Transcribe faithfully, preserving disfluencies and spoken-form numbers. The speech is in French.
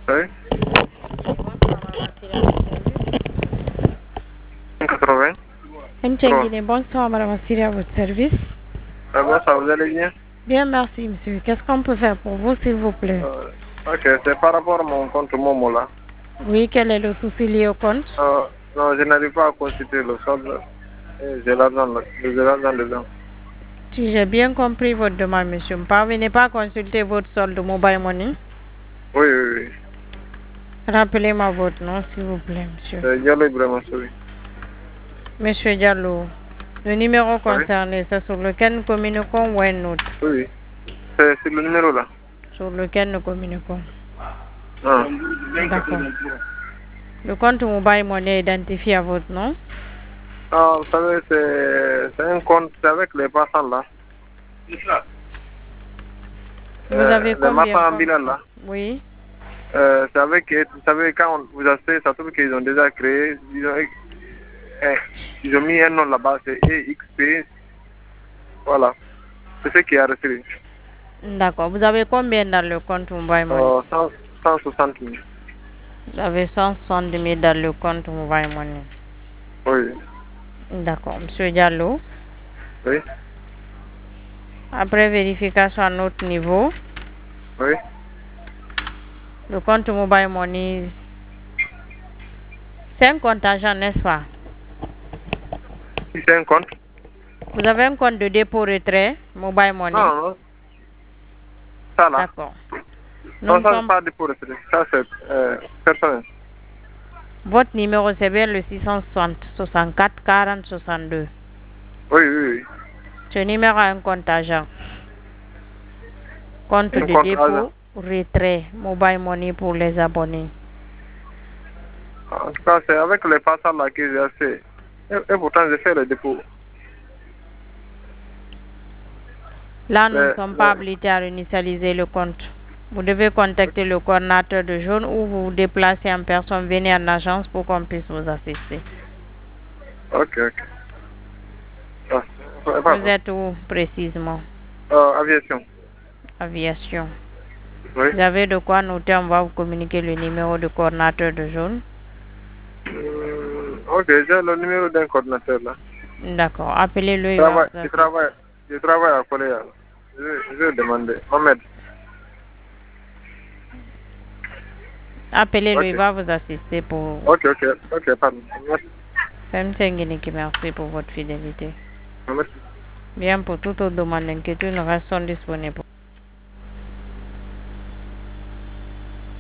Oui. quatre-vingts. Mtengine, bonsoir madame Assiri à votre service. Ah bon, ça vous allez bien? Bien, merci monsieur. Qu'est-ce qu'on peut faire pour vous s'il vous plaît? Euh, ok, c'est par rapport à mon compte Momo là. Oui, quel est le souci lié au compte? Euh, non, je n'arrive pas à constituer le solde. Et J'ai l'argent là, j'ai l'argent dedans. Si j'ai bien compris votre demande, monsieur, ne parvenez pas à consulter votre solde mobile money. Oui, oui, oui. Rappelez-moi votre nom, s'il vous plaît, monsieur. C'est Diallo Ibrahima Souri. Monsieur Diallo, le numéro Oui, concerné, c'est sur lequel nous communiquons ou un autre? oui, oui. C'est c'est le numéro là. Sur lequel nous communiquons. Ah. D'accord. Le compte mobile money est identifié à votre nom? Ah, vous savez, c'est c'est un compte, c'est avec les passants là. Vous avez Euh, les combien marchands de ambulants comptes? là. Oui. Euh, c'est avec, vous savez, quand on vous achetez, ça trouve qu'ils ont déjà créé, ils ont, eh, ils ont mis un nom là-bas, c'est E X P. Voilà. C'est ce qui a reçu. D'accord. Vous avez combien dans le compte mobile money? Euh, cent, cent soixante mille. Vous avez cent soixante mille dans le compte mobile money. Oui. D'accord. Monsieur Diallo, Oui. après vérification à notre niveau, Oui. le compte mobile money, c'est un compte argent, n'est-ce pas? Si c'est un compte? Vous avez un compte de dépôt retrait mobile money? Non, non. Ça là. D'accord. Nous Non, ne ça c'est sommes... pas dépôt retraité. Ça c'est euh, personnel. Votre numéro, c'est bien le six cent soixante, soixante-quatre, quarante, soixante-deux. Oui, oui, oui. Ce numéro a un compte argent. Compte Un de compte argent. dépôt retrait mobile money pour les abonnés. En tout cas, c'est avec les passants là que j'ai fait. Et, et pourtant, j'ai fait le dépôt. Là, nous ne Mais, sommes pas mais, habilités à réinitialiser le compte. Vous devez contacter le coordinateur de jaune ou vous vous déplacez en personne, venez en agence pour qu'on puisse vous assister. ok, ok. Ah, c'est pas Vous grave. êtes où précisément? Euh, aviation. Aviation. Oui. Vous avez de quoi noter, on va vous communiquer le numéro du coordinateur de jaune. Hum, ok, j'ai le numéro d'un coordinateur là. D'accord, appelez-le, Je il va travaille, vous je assister. travaille, je travaille à Coléa. Je, je vais demander. Mohamed. Appelez-le, il Ok. va vous assister pour... Ok, ok, ok, pardon. Merci. Merci pour votre fidélité. Merci. Bien, pour toute autre demande d'inquiétude, nous restons disponibles.